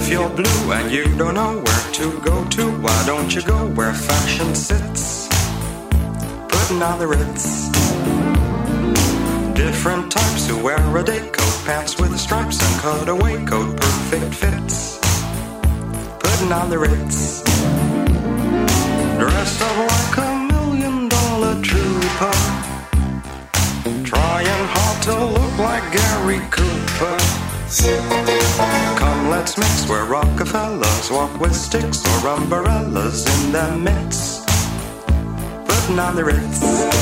If you're blue and you don't know where to go to, why don't you go where fashion sits? Putting on the Ritz. Different types who wear a day coat, pants with stripes and cutaway coat, perfect fits. Putting on the Ritz. Dressed up like $1 million trooper, trying hard to look like Gary Cooper. Come, let's mix where Rockefellers walk with sticks or umbrellas in their midst. Putting on the Ritz.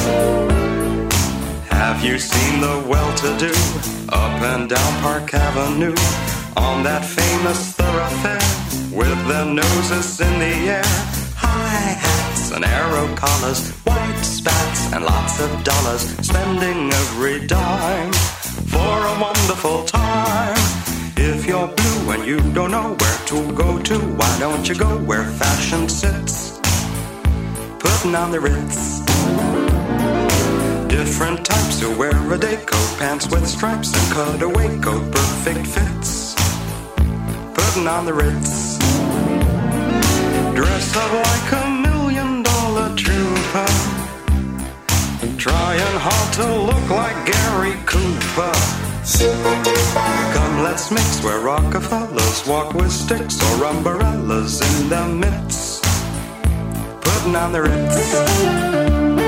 Have you seen the well-to-do up and down Park Avenue on that famous thoroughfare with their noses in the air? High hats and arrow collars, white spats and lots of dollars, spending every dime for a wonderful time. If you're blue and you don't know where to go to, why don't you go where fashion sits? Putting on the Ritz. Different types who wear a day coat, pants with stripes and cutaway coat, perfect fits. Putting on the Ritz. Dressed up like $1 million trooper, trying hard to look like Gary Cooper. Come, let's mix where Rockefellers walk with sticks or umbrellas in their midst. Putting on the Ritz.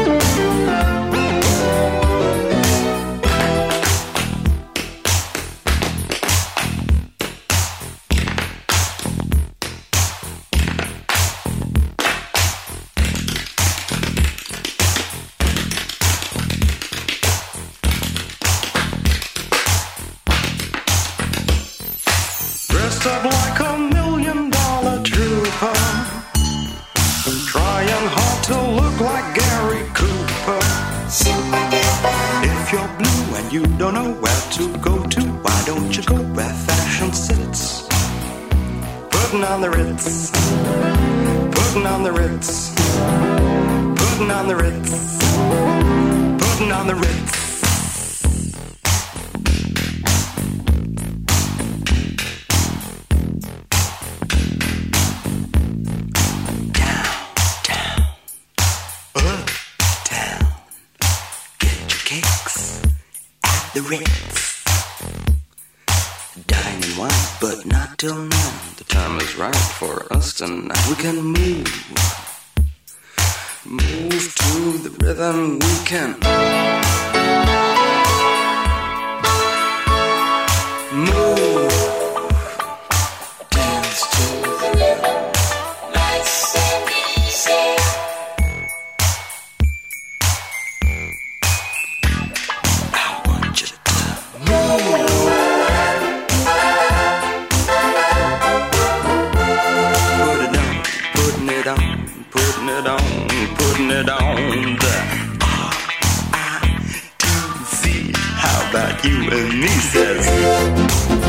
Dressed up like $1 million trooper, trying hard to look like Gary Cooper. If you're blue and you don't know where to go to, why don't you go where fashion sits? Putting on the Ritz. Putting on the Ritz. Putting on the Ritz. Putting on the Ritz. The Ritz. Dining wine, but not till now. The time is right for us tonight. We can move to the rhythm. We can move, dance to the rhythm. Nice and easy. Putting it on the R-I-T-Z. How about you and me, says